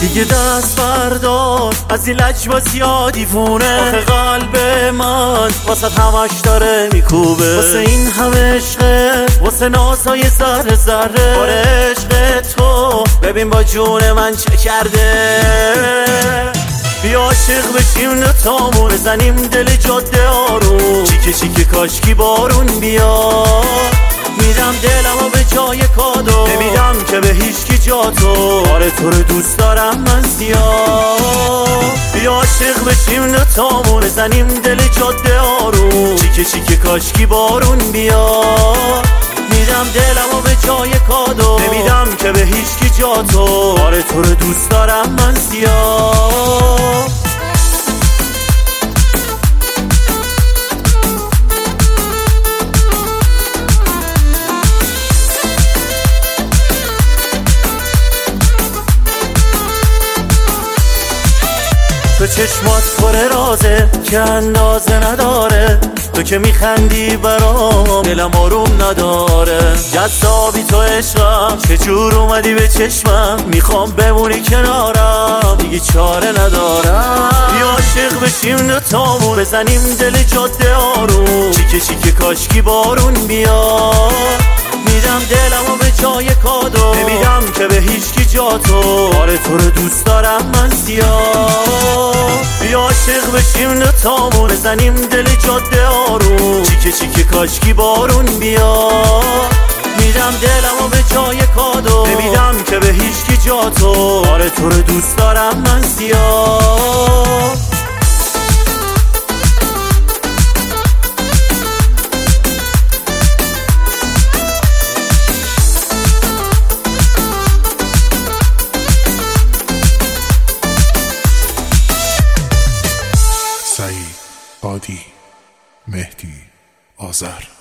دیگه دست بردار از این لجباز یا دیوونه. آخه قلب من واسه همش داره میکوبه، واسه این همه عشقه، واسه نازهای ذره ذره. آره عشق تو ببین با جون من چه کرده. بیا عاشق بشیم دوتامون، بزنیم دل جاده آروم. چیکه چیکه کاشکی بارون بیا. میدم دلمو به جای کادو، نمیدم که به هیچکی جا تو. آره تو رو دوست دارم من زیاد. بیا عاشق بشیم دوتامون، بزنیم دل جاده آروم. چیکه چیکه کاشکی بارون بیا. میدم دلمو به جای کادو، نمیدم که به هیچکی جا تو. آره تو رو دوست دارم من زیاد. تو چشمات پر رازه که اندازه نداره. تو که میخندی برام دلم آروم نداره. جذابی تو عشقم، چجور اومدی به چشمم. میخوام بمونی کنارم، دیگه چاره ندارم. بیا عاشق بشیم دوتامون، بزنیم دل جاده آروم. چیکه چیکه کاشکی بارون بیا. میدم دلمو به جای کادو، نمیدم که به هیچکی جا تو. آره تو رو دوست دارم من زیاد. بیا عاشق بشیم دوتامون، بزنیم دل جاده آروم. چیکه چیکه کاشکی بارون بیا. میدم دلمو به جای کادو، نمیدم که به هیچکی جا تو. آره تو رو دوست دارم من زیاد. سعید، هادی، مهدی، آذر.